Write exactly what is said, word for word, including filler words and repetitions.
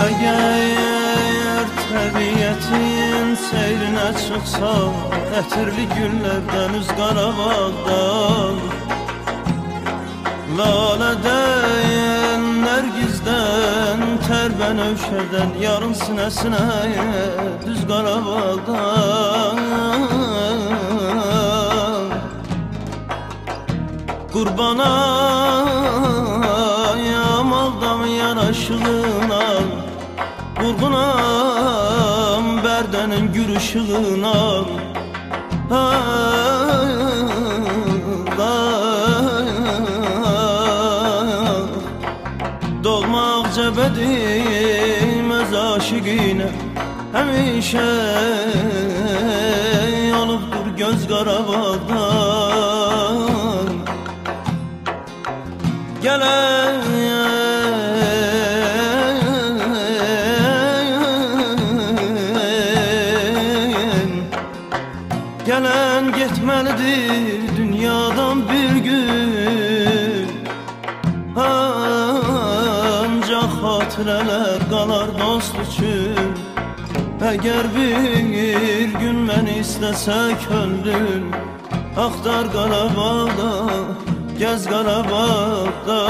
Əgər təbiətin seyrinə çıxsam, ətirli güllərdən üz Qarabağdan, lalədən, nərgizdən, tərbənövşədən, yarın sinəsinə düz Qarabağdan. Qurbanayam aldam yanaşığına, vurğunam bərdənin gürüşığına. Dolmaq cəbədim öz aşiqinə, həmişə olubdur göz Qarabağdan. Gələn Gələn getməlidir dünyadan bir gün, ancaq xatirələr qalar dost üçün. Əgər bir gün məni istəsə könlün, axtar Qarabağda, gəz Qarabağda.